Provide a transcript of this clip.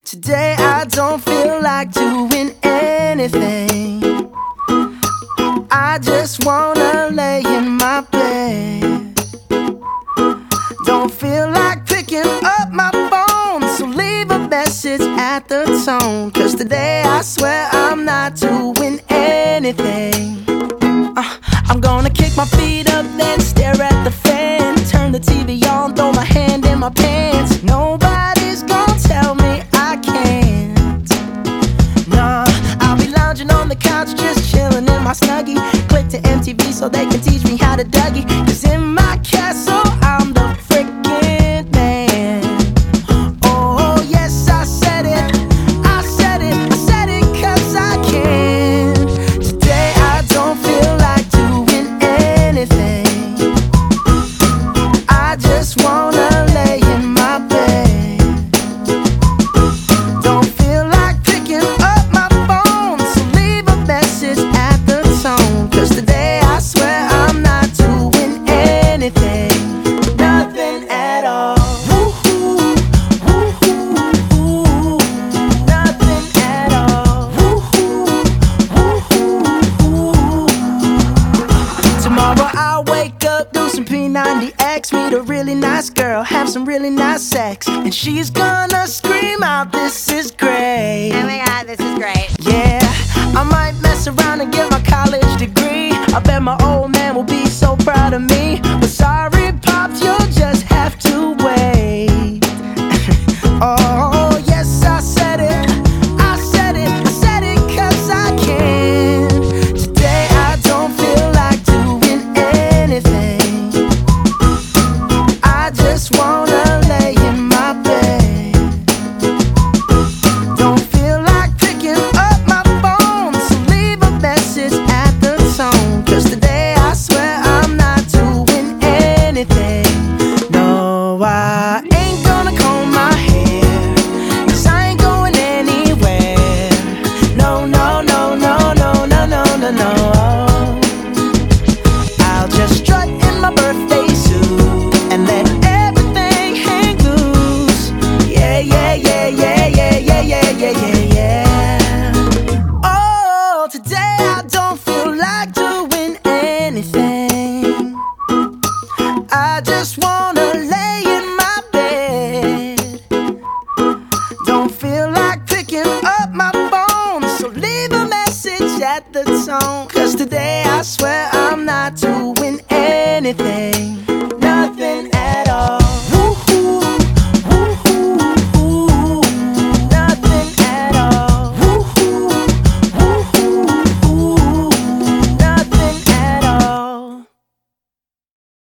Today I don't feel like doing anything. I just wanna lay in my bed. Don't feel like picking up my phone, so leave a message at the tone. 'Cause today I swear I'm not doing anything. I'm gonna kick my feet up, then stare at the fan. Turn the TV on, throw my hand in my pants. Nobody's gonna tell me I can't. Nah, I'll be lounging on the couch, just chilling in my Snuggie. Click to MTV so they can teach me how to Dougie. 'Cause in my castle, I'm the freaking man. Oh yes, I said it, I said it, I said it 'cause I can. Today I don't feel like doing anything. I just wanna lay in my bed. Don't feel like picking up my phone, so leave a message at the tone. 'Cause today I swear I'm not doing anything. Nothing at all. Woo-hoo, woo-hoo, woo-hoo. Nothing at all. Woo-hoo, woo-hoo, woo-hoo. Tomorrow I'll wake up, do some P90X, meet a really nice girl, have some really nice sex, and she's gonna scream out, "This is great." Oh my god, this is great. Yeah, I might mess around and get my college degree. I bet my old man will be so proud of me. But sorry, Pops, you'll just have to wait. Oh, yes, I said it, I said it, I said it 'cause I can. Today I don't feel like doing anything. I just wanna lay in my bed. Don't feel like picking up my phone, so leave a message at the tone. 'Cause today I swear I'm not doing anything. No, I ain't gonna comb my hair, 'cause I ain't going anywhere. No, no, no, no, no, no, no, no, no. I'll just strut in my birthday suit and let everything hang loose. Yeah, yeah, yeah, yeah, yeah, yeah, yeah, yeah, yeah, yeah. Oh, today I don't feel like doing anything. I just wanna lay in my bed. Don't feel like picking up my phone, so leave a message at the tone. 'Cause today I swear I'm not doing